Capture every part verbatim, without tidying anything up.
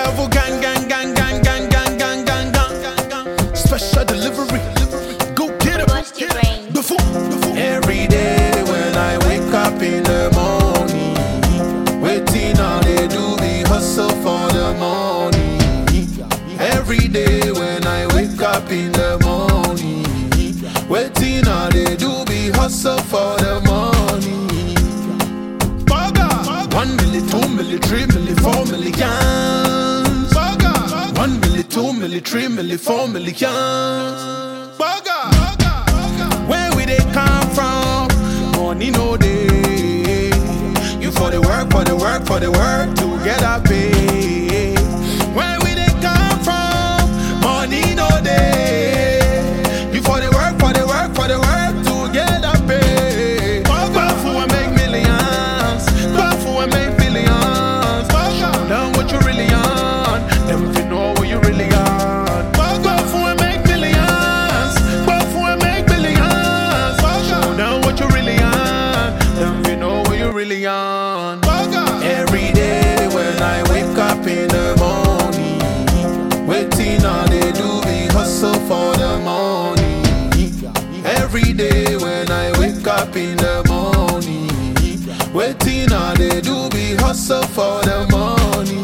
careful, gang, gang, gang, gang, gang, gang, gang, gang, gang, gang. Special delivery. Go get it. The fool. Every day when I wake up in the morning, waiting all they do be hustle for the morning. Every day when I wake up in the morning, waiting all they do be hustle for the money. One milli, two milli, three milli, four millions. One milli, two milli, three milli, four millions. Where we they come from? Money no day. You for the work, for the work, for the work to get a pay. Where we they come from? Money no day. You for the work, for the work, for the work to get a pay. Go for and make millions. Go for and make billions. Learn what you really on. Them if you know what you really on. Go for and make millions. Go for and make billions. Learn what you really on. Them if you know what you really on. Every day when I wake up in the morning, waiting all they do be hustle for the morning. Every day when I wake up in the morning, waiting all they do be hustle for the money.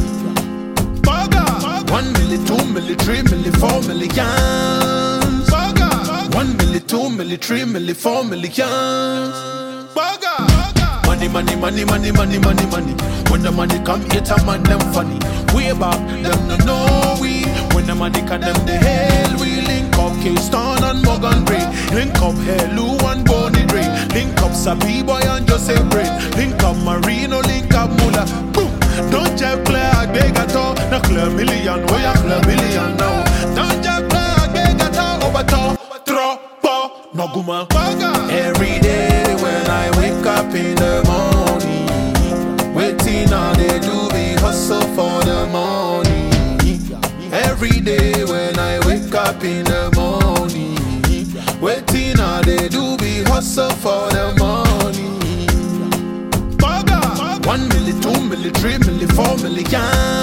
One milli, two milli, three milli, four millions. One milli, two milli, three milli, four millions. Money, money, money, money, money, money, money. When the money come, it's a man them funny. Way back, them no know we. When the money come, them the hell we. Link up Kingston and Morgan Ray. Link up Hello and Bonnie Ray. Link up Sabi Boy and Joseph Brain. Link up Marino, link up Mula. Boom! Don't just play a big at all. No clear million, we are clear million now. Don't just play a big at all. Over top, throw, po, no guma. Every day when I wake up in the morning, waiting all they do be hustle for the morning. Every day when I wake up in the morning, waiting all they do be hustle for the money. One milli, two milli, three milli, four millions.